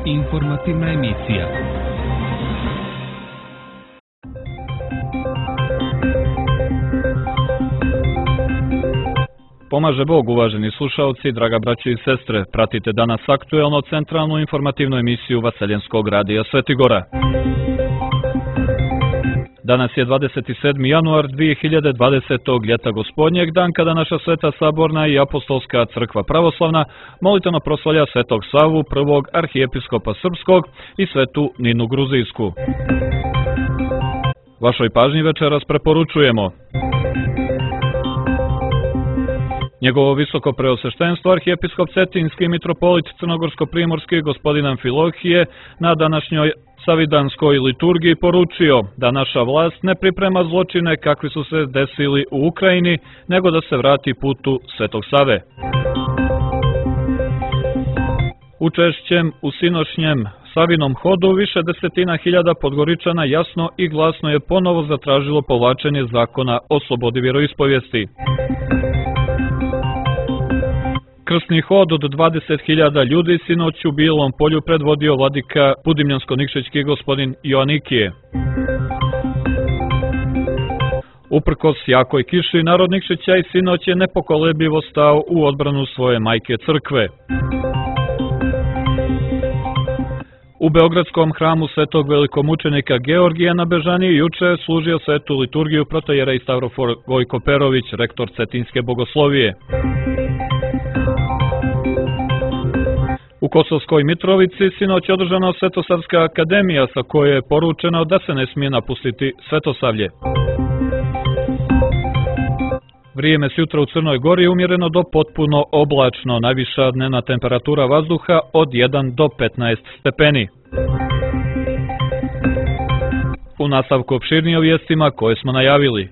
Informativna emisija. Pomaže Bog, uvaženi slušalci, draga braćo i sestre. Pratite danas aktuelno centralnu informativnu emisiju Vaseljenskog radija Svetigora. Danas je 27. januar 2020. ljeta gospodnjeg, dan kada naša Sveta Saborna i Apostolska crkva pravoslavna molitveno proslavlja Svetog Savu, prvog arhijepiskopa srpskog, i Svetu Ninu Gruzijsku. Vašoj pažnji večeras preporučujemo: njegovo visoko preosveštenstvo arhijepiskop Cetinski mitropolit Crnogorsko-primorski gospodin Amfilohije na današnjoj savidanskoj liturgiji poručio da naša vlast ne priprema zločine kakvi su se desili u Ukrajini, nego da se vrati putu Svetog Save. Učešćem u sinoćnjem Savinom hodu više desetina hiljada Podgoričana jasno i glasno je ponovo zatražilo povlačenje zakona o slobodi vjeroispovijesti. Krsni hod od 20.000 ljudi sinoć u Bilom polju predvodio vladika Budimljansko-Nikšićki gospodin Joanikije. Uprkos jakoj kiši, narod Nikšića i sinoć je nepokolebljivo stao u odbranu svoje majke crkve. U Beogradskom hramu svetog velikomučenika Georgija na Bežaniji juče služio svetu liturgiju protojerej Stavrofor Gojko Perović, rektor Cetinske bogoslovije. U Kosovskoj Mitrovici sinoć je održana Svetosavska akademija sa koje je poručeno da se ne smije napustiti Svetosavlje. Vrijeme s jutra u Crnoj Gori je umjereno do potpuno oblačno, najviša dnevna temperatura vazduha od 1 do 15 stepeni. U nastavku opširnije o vijestima koje smo najavili.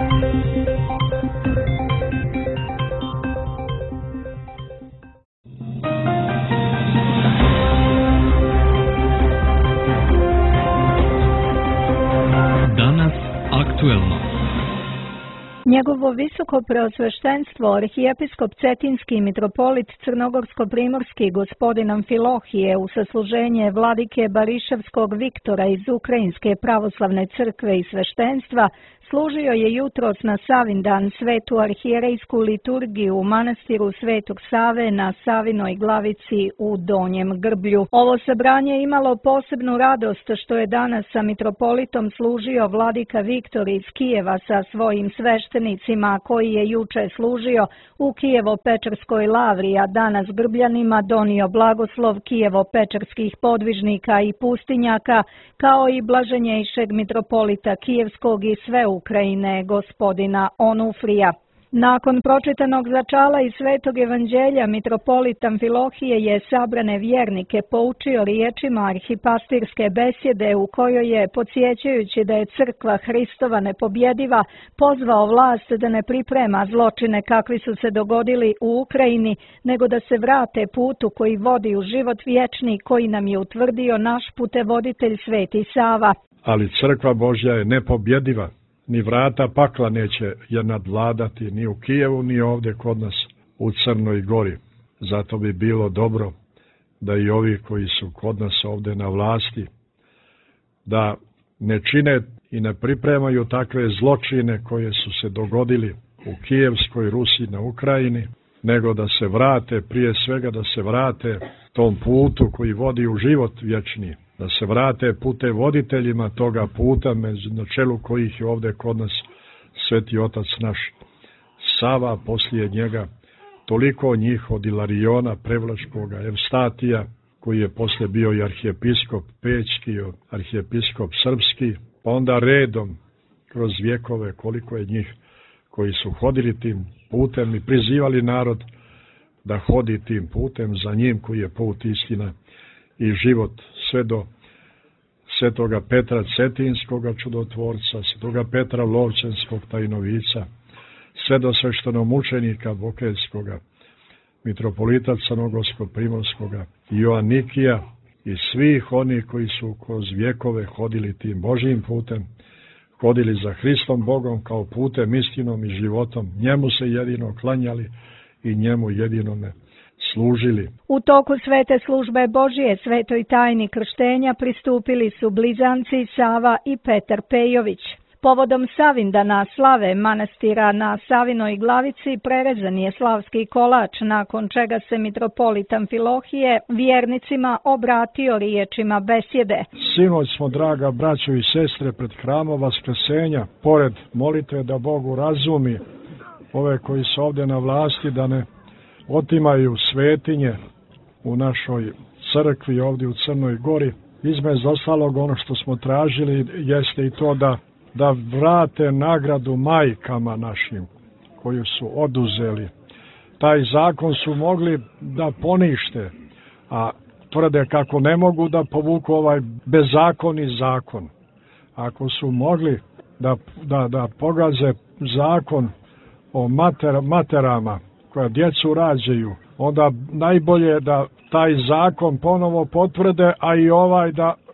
Danas aktuelno. Njegovo visoko preosveštenstvo arhijepiskop Cetinski mitropolit Crnogorsko-primorski gospodin Amfilohije u sasluženje vladike Bariševskog Viktora iz Ukrajinske pravoslavne crkve i sveštenstva služio je jutros na Savindan svetu arhijerejsku liturgiju u manastiru Svetog Save na Savinoj glavici u Donjem Grblju. Ovo sabranje imalo posebnu radost što je danas sa mitropolitom služio vladika Viktor iz Kijeva sa svojim sveštenicima, koji je juče služio u Kijevo-Pečerskoj lavri, a danas Grbljanima donio blagoslov Kijevo-Pečerskih podvižnika i pustinjaka, kao i blaženjejšeg mitropolita Kijevskog i sve Ukrajine, gospodina Onufrija. Nakon pročitanog začala i Svetog evanđelja, mitropolit Amfilohije je sabrane vjernike poučio riječima arhipastirske besjede u kojoj je, podsjećajući da je crkva Hristova nepobjediva, pozvao vlast da ne priprema zločine kakvi su se dogodili u Ukrajini, nego da se vrate putu koji vodi u život vječni, koji nam je utvrdio naš putevoditelj Sveti Sava. Ali crkva Božja je nepobjediva. Ni vrata pakla neće je nadvladati ni u Kijevu, ni ovdje kod nas u Crnoj Gori. Zato bi bilo dobro da i ovi koji su kod nas ovdje na vlasti, da ne čine i ne pripremaju takve zločine koje su se dogodili u Kijevskoj Rusi na Ukrajini, nego da se vrate, prije svega da se vrate tom putu koji vodi u život vječni, da se vrate putevoditeljima toga puta, na čelu kojih je ovdje kod nas Sveti Otac naš Sava, poslije njega toliko njih od Ilariona Prevlačkoga, Evstatija, koji je poslije bio i arhijepiskop Pećki, arhijepiskop Srpski, pa onda redom kroz vjekove koliko je njih koji su hodili tim putem i prizivali narod da hodi tim putem za njim koji je put, istina i život, sve do Svetoga Petra Cetinskoga čudotvorca, Svetoga Petra Lovćenskog tajnovica, sve do sveštenomučenika Bokeljskoga, mitropolita Crnogorsko-primorskoga, Joanikija i svih onih koji su kroz vjekove hodili tim Božjim putem, hodili za Hristom Bogom kao putem, istinom i životom, njemu se jedino klanjali i njemu jedinome služili. U toku svete službe Božije svetoj tajni krštenja pristupili su blizanci Sava i Petar Pejović. Povodom Savindana slave manastira na Savinoj Glavici prerezan je slavski kolač, nakon čega se mitropolit Amfilohije vjernicima obratio riječima besjede. Sinoć smo, draga braćo i sestre, pred hramom Vaskrsenja, pored molitve da Bogu razumi ove koji su ovdje na vlasti, da ne otimaju svetinje u našoj crkvi ovdje u Crnoj Gori. Između ostalog, ono što smo tražili jeste i to da vrate nagradu majkama našim koju su oduzeli. Taj zakon su mogli da ponište, a tvrde kako ne mogu da povuku ovaj bezzakonni zakon. Ako su mogli da pogaze zakon o materama koja djecu rađaju, onda najbolje da taj zakon ponovo potvrde, a i ovaj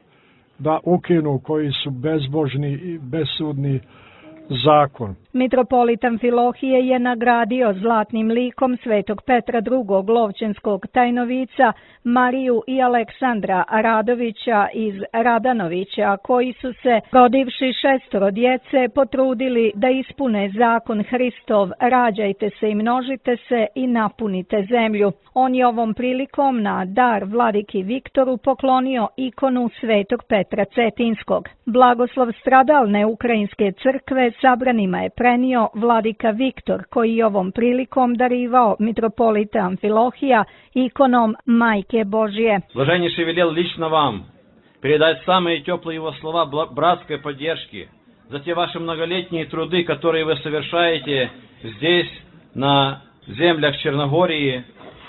da ukinu koji su bezbožni i besudni zakon. Mitropolit Amfilohije je nagradio zlatnim likom svetog Petra II. Lovćenskog tajnovica Mariju i Aleksandra Radovića iz Radanovića, koji su se, rodivši 6 djece, potrudili da ispune zakon Hristov: rađajte se i množite se i napunite zemlju. On je ovom prilikom na dar vladiki Viktoru poklonio ikonu svetog Petra Cetinskog. Blagoslov stradalne ukrajinske crkve sabranima je prenio vladika Viktor, koji je ovom prilikom darivao mitropolita Amfilohija ikonom Majke Божье. Блаженнейший велел лично вам передать самые теплые его слова братской поддержки за те ваши многолетние труды, которые вы совершаете здесь, на землях Черногории,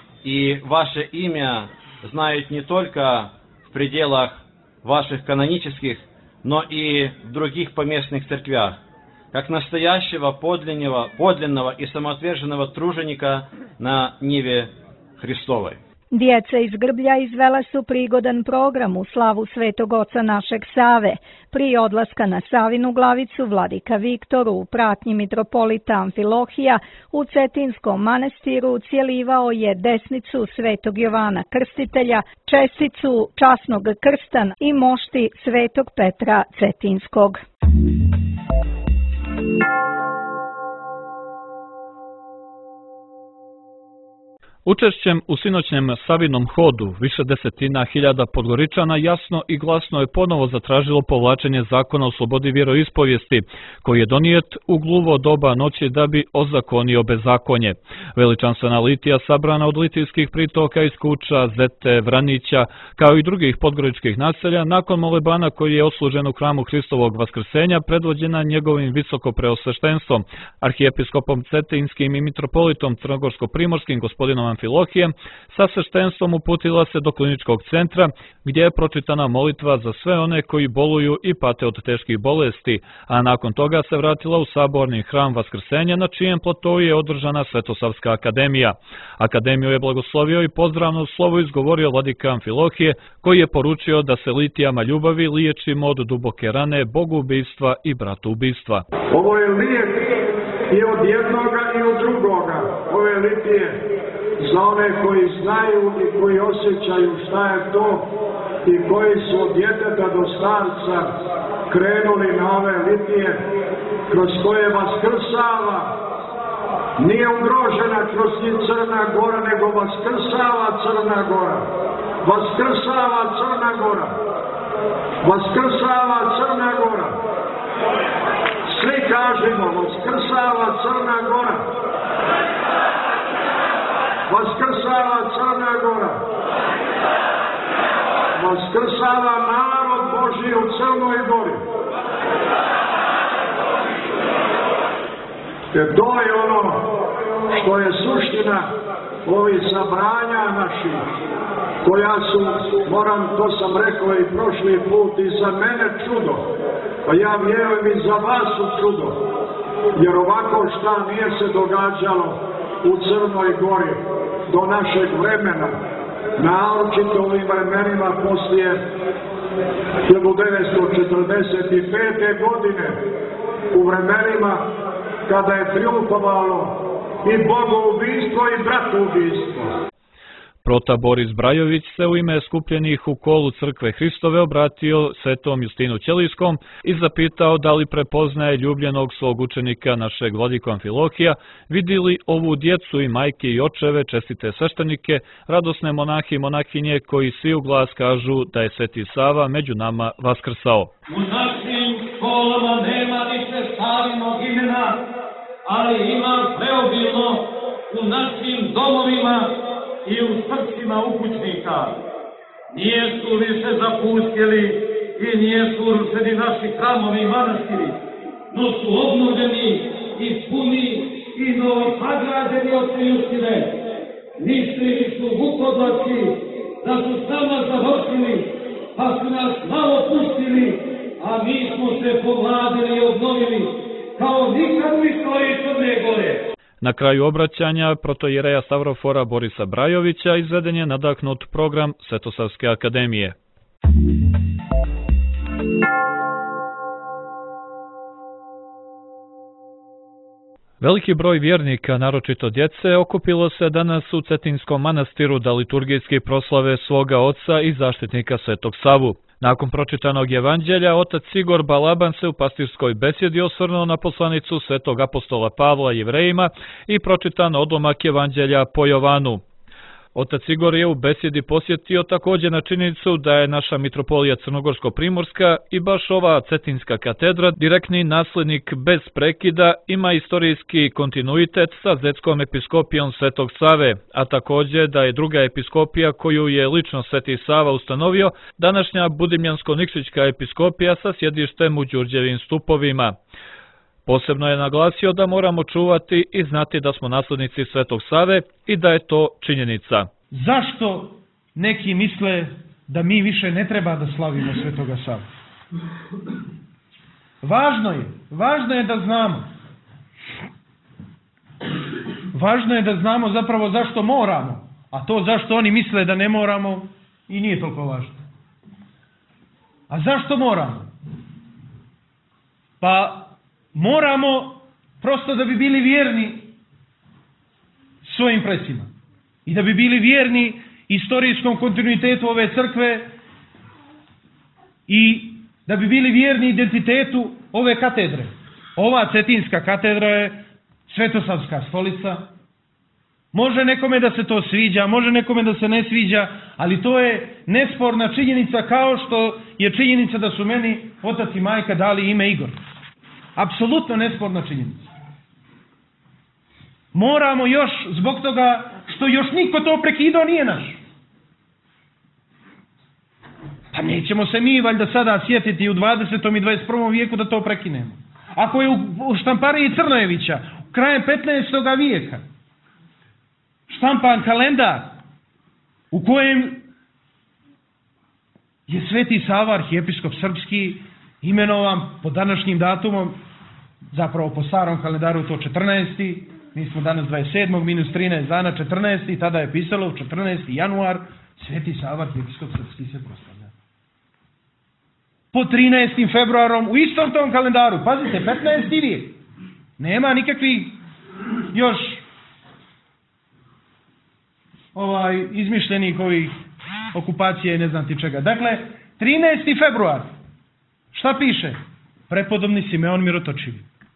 и ваше имя знают не только в пределах ваших канонических, но и в других поместных церквях, как настоящего подлинного и самоотверженного труженика на ниве Христовой. Djeca iz Grblja izvela su prigodan program u slavu svetog oca našeg Save. Prije odlaska na Savinu Glavicu vladika Viktor u pratnji mitropolita Amfilohija u Cetinskom manastiru cjelivao je desnicu svetog Jovana Krstitelja, česticu časnog krsta i mošti svetog Petra Cetinskog. Učešćem u sinoćnjem Savinom hodu više desetina hiljada Podgoričana jasno i glasno je ponovo zatražilo povlačenje zakona o slobodi vjeroispovijesti, koji je donijet u gluvo doba noći da bi ozakonio bezakonje. Veličanstvena litija sabrana od litijskih pritoka iz Kuča, Zete, Vranića, kao i drugih podgoričkih naselja, nakon molebana koji je oslužen u hramu Hristovog Vaskrsenja, predvođena njegovim visokopreosveštenstvom, arhijepiskopom Cetinskim i mitropolitom Crnogorsko-primorskim gospodinom Amfilohijem, sa sveštenstvom uputila se do kliničkog centra, gdje je pročitana molitva za sve one koji boluju i pate od teških bolesti, a nakon toga se vratila u saborni hram Vaskrsenja, na čijem platovu je održana Svetosavska akademija. Akademiju je blagoslovio i pozdravno slovo izgovorio vladika Amfilohije, koji je poručio da se litijama ljubavi liječimo od duboke rane, bogoubistva i bratoubistva. Ovo je lijek i od jednoga i od drugoga, ove litije, za one koji znaju i koji osjećaju šta je to i koji su od djeteta do starca krenuli na ove litije kroz koje vaskrsava. Nije ugrožena kroz njih Crna Gora, nego vaskrsava Crna Gora. Vaskrsava Crna Gora. Vaskrsava Crna Gora. Svi kažemo, vaskrsava Crna Gora. Vaskrsava Crna Gora. Vaskrsava narod Božji u Crnoj Gori. Jer to je ono što je suština ovih sabranja naših, koja su, to sam rekao i prošli put, i za mene čudo, pa ja vjerujem i za vas su čudo, jer ovako šta nije se događalo u Crnoj Gori do našeg vremena, naročito ovim vremenima poslije 1945. godine, u vremenima kada je triumfovalo i bogoubistvo i bratoubistvo. Prota Boris Brajović se u ime skupljenih u kolu crkve Hristove obratio svetom Justinu Ćelijskom i zapitao da li prepoznaje ljubljenog svog učenika našeg vladiku Amfilohija, vidi li ovu djecu i majke i očeve, čestite sveštenike, radosne monahi i monahinje koji svi u glas kažu da je Sveti Sava među nama vaskrsao. U našim školama nema više Savinog imena, ali ima preobilno u našim domovima i u srcima ukućnika. Nijesu više zapustili i nijesu urušeni naši hramovi i manastiri, no su obnovljeni i puni i novosagrađeni od Justine. Mislili su vukodlaci da su sama završili, pa su nas malo pustili, a mi smo se povladili i obnovili kao nikad u istoriji Crne Gore. Na kraju obraćanja protoijereja Stavrofora Borisa Brajovića izveden je nadahnut program Svetosavske akademije. Veliki broj vjernika, naročito djece, okupilo se danas u Cetinskom manastiru da liturgijski proslave svoga oca i zaštitnika Svetog Savu. Nakon pročitanog evanđelja, otac Igor Balaban se u pastirskoj besjedi osvrnuo na poslanicu Svetog apostola Pavla Jevrejima i pročitan odlomak evanđelja po Jovanu. Otac Igor je u besjedi posjetio također na činjenicu da je naša mitropolija Crnogorsko-Primorska i baš ova Cetinska katedra direktni naslednik bez prekida ima istorijski kontinuitet sa Zetskom episkopijom Svetog Save, a također da je druga episkopija koju je lično Sveti Sava ustanovio današnja Budimljansko-Nikšićka episkopija sa sjedištem u Đurđevim Stupovima. Posebno je naglasio da moramo čuvati i znati da smo naslednici Svetog Save i da je to činjenica. Zašto neki misle da mi više ne treba da slavimo Svetoga Savu? Važno je da znamo. Važno je da znamo zapravo zašto moramo, a to zašto oni misle da ne moramo i nije toliko važno. A zašto moramo? Pa moramo prosto da bi bili vjerni svojim predsima i da bi bili vjerni istorijskom kontinuitetu ove crkve i da bi bili vjerni identitetu ove katedre. Ova Cetinska katedra je Svetosavska stolica. Može nekome da se to sviđa, može nekome da se ne sviđa, ali to je nesporna činjenica, kao što je činjenica da su meni otac i majka dali ime Igor. Apsolutno nesporna činjenica. Moramo još zbog toga što još niko to prekidao nije naš. Pa nećemo se mi valjda sada sjetiti u 20. i 21. vijeku da to prekinemo. Ako je u štampariji Crnojevića krajem 15. vijeka štampan kalendar u kojem je Sveti Sava, arhijepiskop srpski, imenovan po današnjim datumom, zapravo po starom kalendaru to 14. Mi smo danas 27. minus 13 dana 14. Tada je pisalo 14. januar Sveti Sava, arhijepiskop srpski se proslavlja. Po 13. februarom u istom tom kalendaru, pazite, 15. vijek. Nema nikakvih još izmišljenih ovih okupacija i ne znam ti čega. Dakle, 13. februar. Šta piše? Prepodobni Simeon Mirotočivi.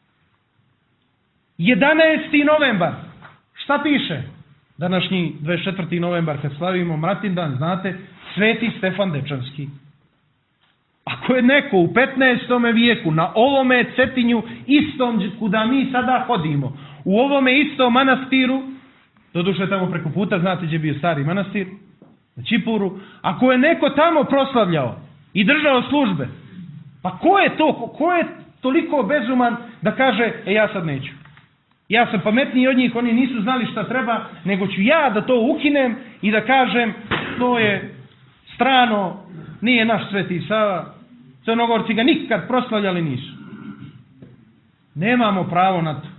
11. novembar. Šta piše? Današnji 24. novembar kad slavimo Mratindan, znate, Sveti Stefan Dečanski. Ako je neko u 15. vijeku na ovome Cetinju istom kuda mi sada hodimo, u ovome istom manastiru, doduše tamo preko puta, znate gdje je bio stari manastir, na Čipuru, ako je neko tamo proslavljao i držao službe, pa ko je toliko bezuman da kaže, ja sad neću. Ja sam pametniji od njih, oni nisu znali šta treba, nego ću ja da to ukinem i da kažem, to je strano, nije naš Sveti Sava, Crnogorci ga nikad proslavljali nisu. Nemamo pravo na to.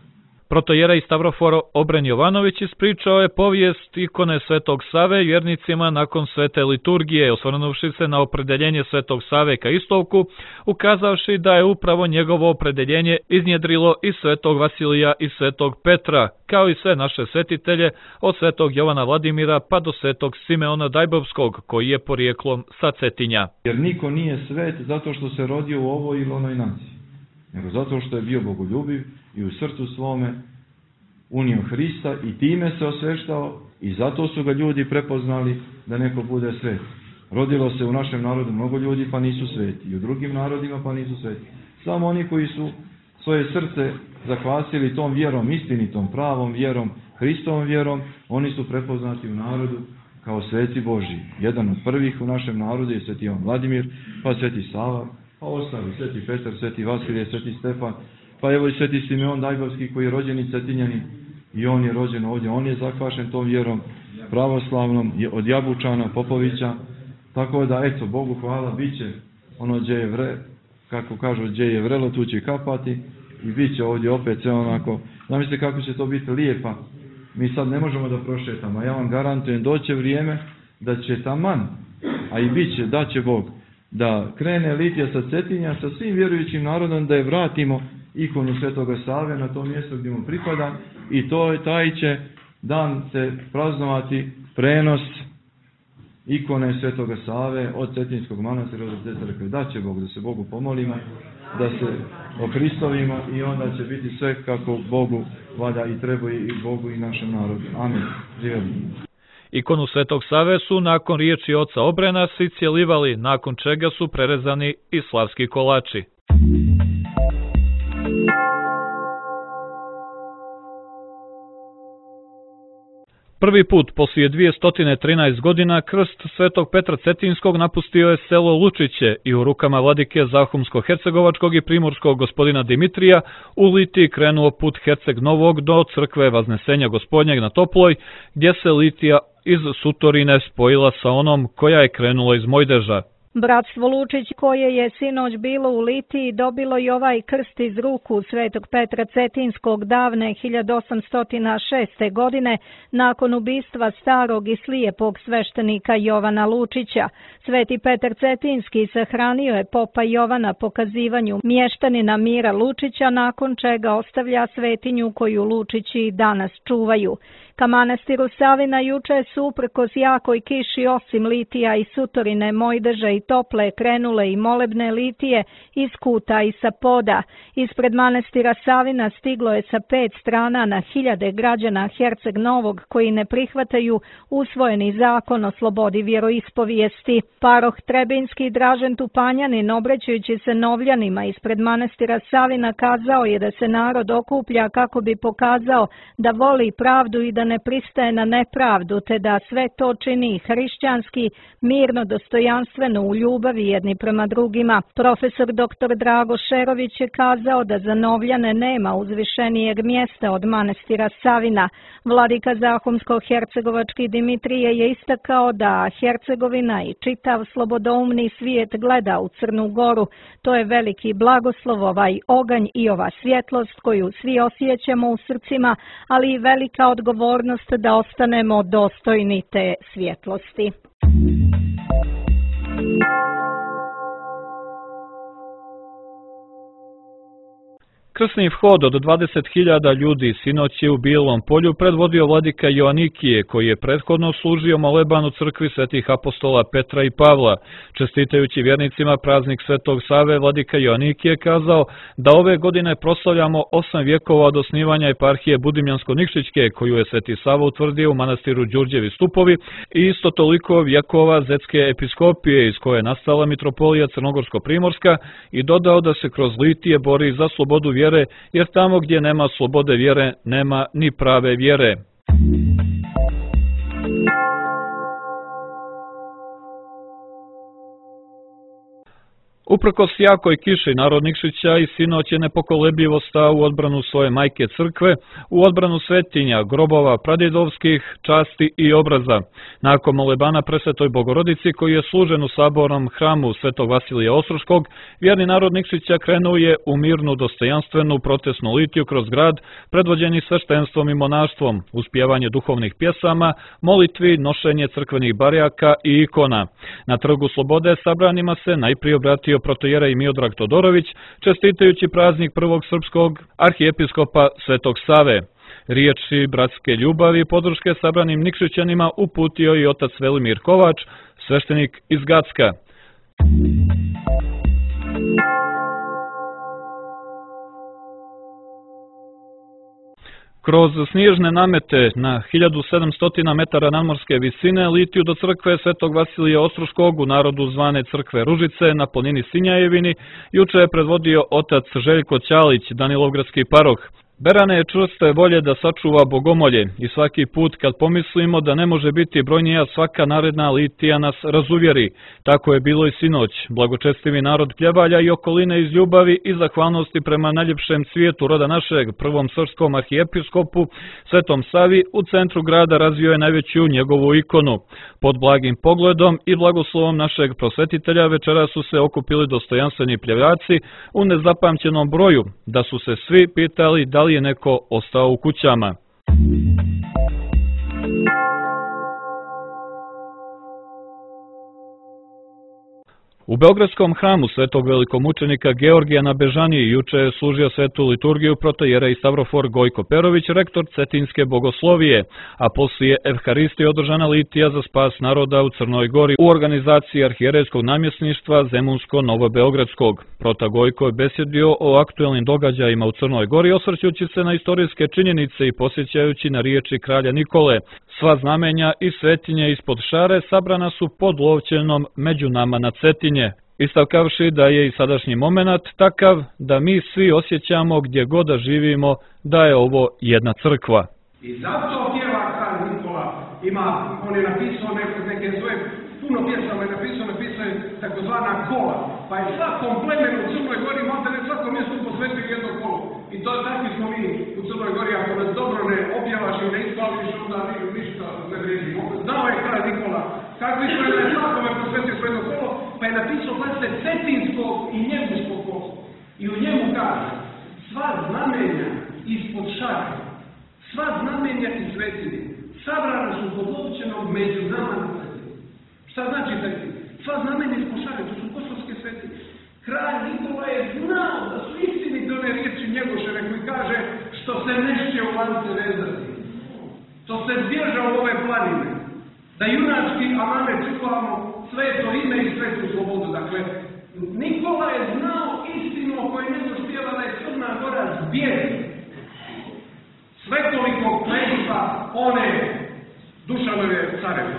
Protojerej Stavrofor Obren Jovanović ispričao je povijest ikone Svetog Save vjernicima nakon svete liturgije, osvrnuvši se na opredeljenje Svetog Save ka istovku, ukazavši da je upravo njegovo opredeljenje iznjedrilo i Svetog Vasilija i Svetog Petra, kao i sve naše svetitelje od Svetog Jovana Vladimira pa do Svetog Simeona Dajbovskog, koji je porijeklom sa Cetinja. Jer niko nije svet zato što se rodio u ovoj ili onoj naciji, nego zato što je bio bogoljubiv i u srcu svome unio Hrista i time se osveštao i zato su ga ljudi prepoznali da neko bude svet. Rodilo se u našem narodu mnogo ljudi pa nisu sveti i u drugim narodima pa nisu sveti. Samo oni koji su svoje srce zakvasili tom vjerom, istinitom, pravom vjerom, Hristovom vjerom, oni su prepoznati u narodu kao sveci Božji. Jedan od prvih u našem narodu je sveti Jovan Vladimir, pa sveti Sava, pa ostali sveti Petar, sveti Vasilije, sveti Stefan, pa evo i sveti Simeon Dajbovski koji je rođeni Cetinjanin i on je rođen ovdje, on je zakvašen tom vjerom pravoslavnom od Jabučana, Popovića, tako da eto, Bogu hvala, bit će ono gdje je kako kažu, gdje je vrelo tu će kapati i bit će ovdje opet sve onako, zamislite kako će to biti lijepa, mi sad ne možemo da prošetamo, ja vam garantujem, doće vrijeme da će taman, a i bit će, da će Bog, da krene litija sa Cetinja, sa svim vjerujućim narodom, da je vratimo ikonu Svetoga Save na to mjesto gdje mu pripada i taj će dan se praznovati prenos ikone Svetoga Save od Cetinskog manastira do te crkve. Da će Bog, da se Bogu pomolimo, da se ohristovimo i onda će biti sve kako Bogu valja i treba i Bogu i našem narodu. Amen. Živjeli. Ikonu Svetog Save su nakon riječi oca Obrena svi cjelivali, nakon čega su prerezani i slavski kolači. Prvi put poslije 213 godina krst Svetog Petra Cetinskog napustio je selo Lučiće i u rukama vladike Zahumsko-hercegovačkog i primorskog gospodina Dimitrija u litiji krenuo put Herceg Novog do crkve Vaznesenja Gospodnjeg na Toploj, gdje se litija iz Sutorine spojila sa onom koja je krenula iz Mojdeža. Bratstvo Lučić, koje je sinoć bilo u litiji, dobilo i ovaj krst iz ruku Svetog Petra Cetinskog davne 1806. godine nakon ubistva starog i slijepog sveštenika Jovana Lučića. Sveti Petar Cetinski sahranio je popa Jovana pokazivanju mještanina Mira Lučića, nakon čega ostavlja svetinju koju Lučići danas čuvaju. Ka manastiru Savina juče su uprkos jakoj kiši osim litija i Sutorine, Mojdeža i Tople krenule i molebne litije iz Kuta i sa poda. Ispred manastira Savina stiglo je sa 5 strana na hiljade građana Herceg Novog koji ne prihvataju usvojeni zakon o slobodi vjeroispovijesti. Paroh Trebinski Dražen Tupanjanin, obraćajući se Novljanima ispred manastira Savina, kazao je da se narod okuplja kako bi pokazao da voli pravdu i da ne pristaje na nepravdu, te da sve to čini hrišćanski, mirno, dostojanstveno, u ljubavi jedni prema drugima. Profesor dr. Drago Šerović je kazao da za Novljane nema uzvišenijeg mjesta od manastira Savina. Vladika Zahumsko-hercegovački Dimitrije je istakao da Hercegovina i čitav slobodoumni svijet gleda u Crnu Goru. To je veliki blagoslov, ovaj oganj i ova svjetlost koju svi osjećamo u srcima, ali i velika odgovornost da ostanemo dostojni te svjetlosti. Krsni vhod od 20.000 ljudi sinoć je u Bijelom polju predvodio vladika Joanikije, koji je prethodno služio moleban u crkvi svetih apostola Petra i Pavla. Čestitajući vjernicima praznik Svetog Save, vladika Joanikije kazao da ove godine proslavljamo 8 vjekova od osnivanja eparhije Budimljansko-Nikšićke, koju je Sveti Sava utvrdio u manastiru Đurđevi Stupovi, i isto toliko vjekova Zetske episkopije iz koje je nastala mitropolija Crnogorsko-Primorska, i dodao da se kroz litije bori za slobodu vjere, jer tamo gdje nema slobode vjere, nema ni prave vjere. Uprkos jakoj kiši, narod Nikšića i sinoć je nepokolebljivo stao u odbranu svoje majke crkve, u odbranu svetinja, grobova pradjedovskih, časti i obraza. Nakon molebana presvetoj Bogorodici koji je služen u sabornom hramu Svetog Vasilija Ostroškog, vjerni narod Nikšića krenuo je u mirnu, dostojanstvenu protestnu litiju kroz grad, predvođeni sveštenstvom i monaštvom, uspjevanje duhovnih pjesama, molitvi, nošenje crkvenih barjaka i ikona. Na Trgu Slobode sabranima se najprije obratio protojerej Miodrag Todorović, čestitajući praznik prvog srpskog arhijepiskopa Svetog Save. Riječi bratske ljubavi i podrške sabranim Nikšićanima uputio i otac Velimir Kovač, sveštenik iz Gacka. Kroz snježne namete na 1700 metara nadmorske visine litiju do crkve Svetog Vasilija Ostroškog, u narodu zvane crkve Ružice na planini Sinjajevini, juče je predvodio otac Željko Ćalić, Danilovgradski paroh. Berane je čvrste volje da sačuva bogomolje i svaki put kad pomislimo da ne može biti brojnija, svaka naredna litija nas razuvjeri. Tako je bilo i sinoć. Blagočestivi narod Pljevalja i okoline iz ljubavi i zahvalnosti prema najljepšem cvijetu roda našeg, prvom srpskom arhijepiskopu, Svetom Savi, u centru grada razvio je najveću njegovu ikonu. Pod blagim pogledom i blagoslovom našeg prosvetitelja večera su se okupili dostojanstveni Pljevljaci u nezapamćenom broju, da su se svi pitali da li je neko ostao u kućama. U Beogradskom hramu Svetog velikomučenika Georgija na Bežaniji juče je služio svetu liturgiju protojerej Stavrofor Gojko Perović, rektor Cetinske bogoslovije, a poslije Evharistije održana litija za spas naroda u Crnoj Gori u organizaciji arhijerejskog namjesništva Zemunsko-Novobeogradskog. Prota Gojko je besjedio o aktuelnim događajima u Crnoj Gori, osvrćući se na istorijske činjenice i posjećajući na riječi kralja Nikole. Sva znamenja i svetinje ispod šare sabrana su pod lovćenom među nama na Cetinje, istavkavši da je i sadašnji moment takav da mi svi osjećamo gdje god da živimo da je ovo jedna crkva. I zato pjeva kralj Nikola, on je napisao neke svoje, puno pjesama je napisao je takozvana kola, pa je svakom plemenu u Crnoj Gori možda ne svakom mjestu posvetio jedno kolo. I to takvi smo mi u Crnoj Gori, ako nas dobro ne objavaš i ne ispališ, onda ništa ne vredi. Znao je kralj Nikola, kakvi smo je svakome posvetio jedno kolo, pa je napisao vlastne Cetinskog i Njeguskog kola. I u njemu kaže, sva znamenja ispod šare, sva znamenja i svetinje sabrana su pod lovćenom među nama na Cetinje. Šta znači Cetinje? Sva znamenja ispod šare, to su kosovske svetinje. Kralj Nikola je znao da su istinite one riječi Njegoševe koji kaže što se neće u lance vezati, što se zbježa u ove planine, da junački amane čuvamo sveto ime i svetu slobodu. Dakle, Nikola je znao istinu o kojoj ne dospjeva da je Crna Gora zbjeg svetolikog plegipa one Dušanove careve.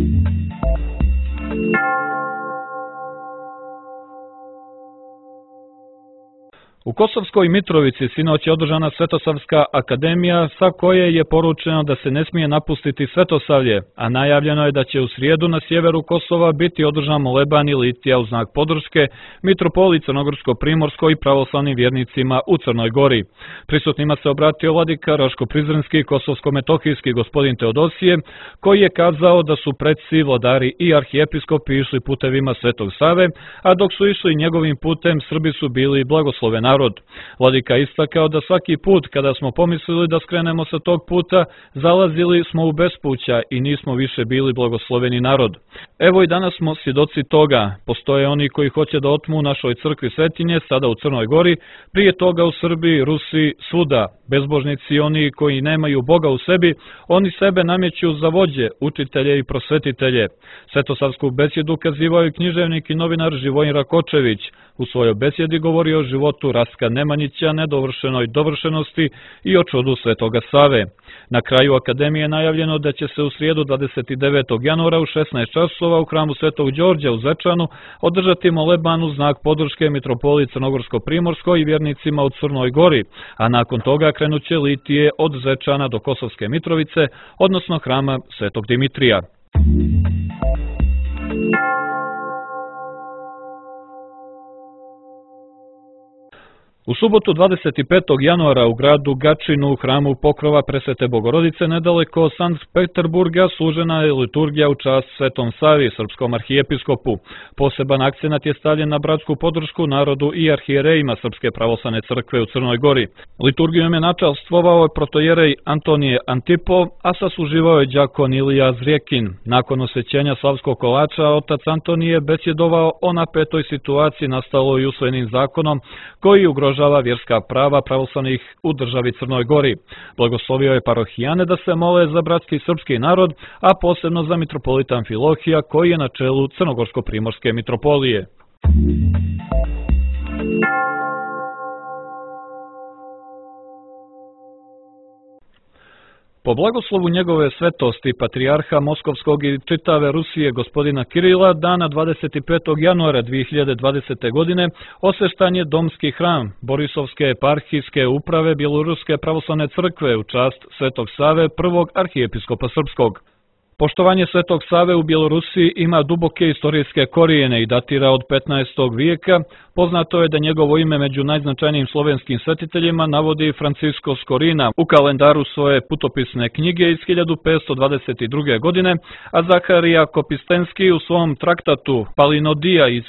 U Kosovskoj Mitrovici sinoć je održana Svetosavska akademija sa koje je poručeno da se ne smije napustiti Svetosavlje, a najavljeno je da će u srijedu na sjeveru Kosova biti održan moleban i litija u znak podrške Mitropoliji Crnogorsko-Primorskoj i pravoslavnim vjernicima u Crnoj Gori. Prisutnima se obratio vladika Raško-Prizrenski kosovsko-metohijski gospodin Teodosije, koji je kazao da su predsi, vladari i arhijepiskopi išli putevima Svetog Save, a dok su išli njegovim putem Srbi su bili blagosloven narod. Vladika istakao da svaki put kada smo pomislili da skrenemo sa tog puta, zalazili smo u bespuća i nismo više bili blagosloveni narod. Evo i danas smo svjedoci toga. Postoje oni koji hoće da otmu našoj crkvi svetinje, sada u Crnoj Gori, prije toga u Srbiji, Rusiji, svuda. Bezbožnici, oni koji nemaju Boga u sebi, oni sebe nameću za vođe, učitelje i prosvetitelje. Svetosavsku besjedu kazivao je književnik i novinar Živojin Rakočević. U svojoj besjedi govorio o životu Rastka Nemanjića, nedovršenoj dovršenosti i o čudu Svetoga Save. Na kraju akademije je najavljeno da će se u srijedu 29. januara u 16 časova u hramu Svetog Đorđa u Zečanu održati moleban u znak podrške Mitropoliji Crnogorsko-Primorskoj i vjernicima u Crnoj Gori, a nakon toga krenuće litije od Zečana do Kosovske Mitrovice, odnosno hrama Svetog Dimitrija. U subotu 25. januara u gradu Gačinu u hramu Pokrova Presvete Bogorodice nedaleko Sankt Peterburga služena je liturgija u čast Svetom Savi, srpskom arhijepiskopu. Poseban akcenat je stavljen na bratsku podršku narodu i arhijerejima Srpske pravoslavne crkve u Crnoj Gori. Liturgijom je načastvovao protojerej Antonije Antipov, a sasluživao je đakon Ilija Zrijekin. Nakon osvećenja slavskog kolača, otac Antonije besjedovao o napetoj situaciji nastaloj i usvojenim zakonom koji ugrožava vjerska prava pravoslavnih u državi Crnoj Gori. Blagoslovio je parohijane da se mole za bratski srpski narod, a posebno za mitropolita Amfilohija koji je na čelu Crnogorsko-primorske mitropolije. Po blagoslovu njegove svetosti patrijarha Moskovskog i čitave Rusije gospodina Kirila, dana 25. januara 2020. godine osveštan je domski hram Borisovske eparhijske uprave Bjeloruske pravoslavne crkve u čast Svetog Save, prvog arhijepiskopa srpskog. Poštovanje Svetog Save u Bjelorusiji ima duboke istorijske korijene i datira od 15. vijeka. Poznato je da njegovo ime među najznačajnijim slovenskim svetiteljima navodi Francisco Skorina u kalendaru svoje putopisne knjige iz 1522. godine, a Zaharija Kopistenski u svom traktatu Palinodija iz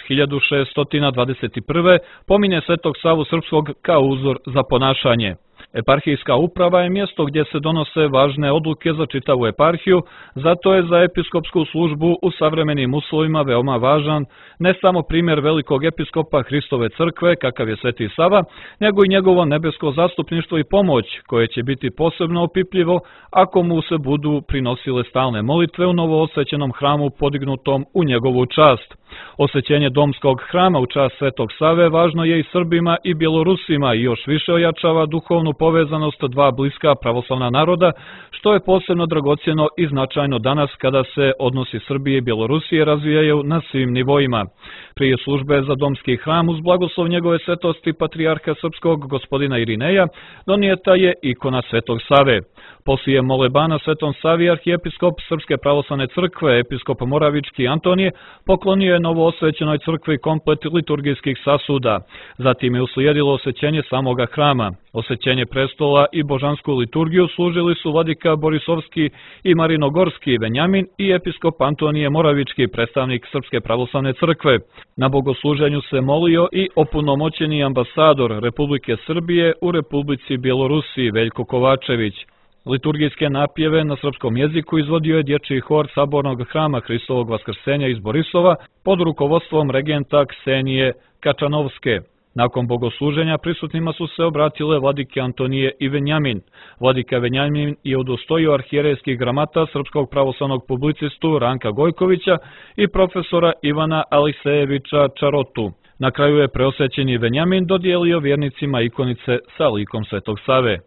1621. pominje Svetog Savu srpskog kao uzor za ponašanje. Eparhijska uprava je mjesto gdje se donose važne odluke za čitavu eparhiju, zato je za episkopsku službu u savremenim uslovima veoma važan ne samo primjer velikog episkopa Hristove crkve, kakav je Sveti Sava, nego i njegovo nebesko zastupništvo i pomoć, koje će biti posebno opipljivo ako mu se budu prinosile stalne molitve u novoosvećenom hramu podignutom u njegovu čast. Osvećenje domskog hrama u čast Svetog Save važno je i Srbima i Bjelorusima i još više ojačava duhovnu povezanost dva bliska pravoslavna naroda, što je posebno dragocjeno i značajno danas kada se odnosi Srbije i Bjelorusije razvijaju na svim nivoima. Prije službe za domski hram uz blagoslov njegove svetosti patrijarha srpskog gospodina Irineja donijeta je ikona Svetog Save. Poslije molebana Svetom Savi arhijepiskop Srpske pravoslavne crkve, episkop Moravički Antonije, poklonio je novoosvećenoj crkvi komplet liturgijskih sasuda. Zatim je uslijedilo osvećenje samoga hrama. Osvećenje prestola i božansku liturgiju služili su vladika Borisovski i Marinogorski Venjamin i episkop Antonije Moravički, predstavnik Srpske pravoslavne crkve. Na bogosluženju se molio i opunomoćeni ambasador Republike Srbije u Republici Bjelorusiji Veljko Kovačević. Liturgijske napjeve na srpskom jeziku izvodio je dječji hor Sabornog hrama Hristovog Vaskrsenja iz Borisova pod rukovodstvom regenta Ksenije Kačanovske. Nakon bogosluženja prisutnima su se obratile vladike Antonije i Venjamin. Vladika Venjamin je udostojio arhijerejskih gramata srpskog pravoslavnog publicistu Ranka Gojkovića i profesora Ivana Alisejevića Čarotu. Na kraju je preosvećeni Venjamin dodijelio vjernicima ikonice sa likom Svetog Save.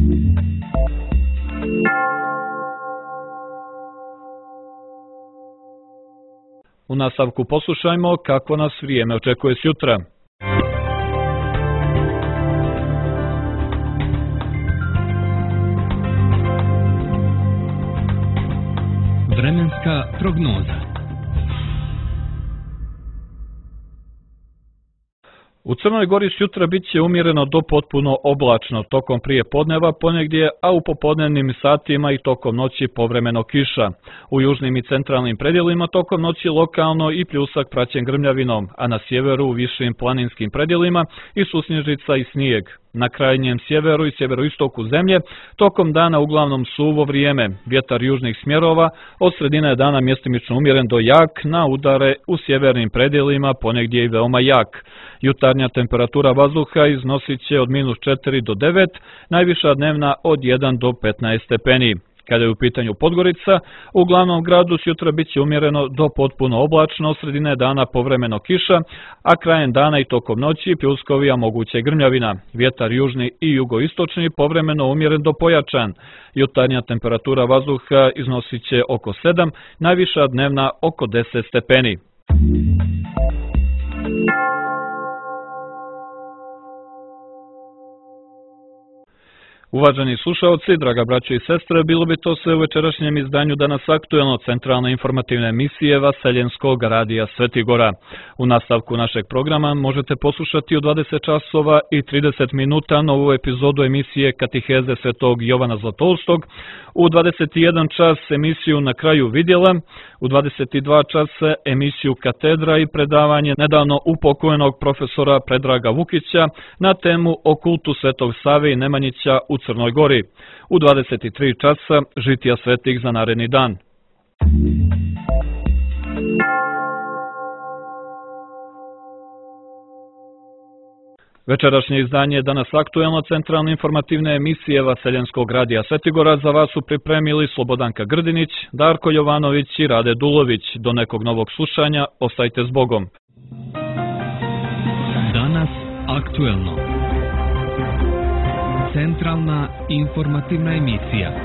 U nastavku poslušajmo kako nas vrijeme očekuje sjutra. Vremenska prognoza. U Crnoj Gori sutra bit će umjereno do potpuno oblačno, tokom prije podneva ponegdje, a u popodnevnim satima i tokom noći povremeno kiša. U južnim i centralnim predjelima tokom noći lokalno i pljusak praćen grmljavinom, a na sjeveru u višim planinskim predjelima i susnježica i snijeg. Na krajnjem sjeveru i sjeveroistoku zemlje tokom dana uglavnom suvo vrijeme, vjetar južnih smjerova, od sredine dana mjestimično umjeren do jak, na udare u sjevernim predjelima ponegdje i veoma jak. Jutarnja temperatura vazduha iznosit će od -4 do 9, najviša dnevna od 1 do 15 stepeni. Kada je u pitanju Podgorica, u glavnom gradu sutra bit će umjereno do potpuno oblačno, sredine dana povremeno kiša, a krajem dana i tokom noći pljuskovi, a moguće grmljavina. Vjetar južni i jugoistočni povremeno umjeren do pojačan. Jutarnja temperatura vazduha iznosit će oko 7, najviša dnevna oko 10 stepeni. Uvaženi slušaoci, draga braćo i sestre, bilo bi to sve u večerašnjem izdanju Danas aktuelno centralne informativne emisije Vaseljenskog radija Svetigora. U nastavku našeg programa možete poslušati u 20 časova i 30 minuta novu epizodu emisije Katiheze Svetog Jovana Zlatolstog, u 21 čas emisiju Na kraju vidjela, u 22 časa emisiju Katedra i predavanje nedavno upokojnog profesora Predraga Vukića na temu o kultu Svetog Save i Nemanjića u Crnoj Gori. U 23 časa žitija svetih za naredni dan. Večerašnje izdanje Danas aktuelno centralne informativne emisije Vaseljenskog radija Svetigora za vas su pripremili Slobodanka Grdinić, Darko Jovanović i Rade Dulović. Do nekog novog slušanja, ostajte s Bogom. Danas aktuelno. Centralna informativna emisija.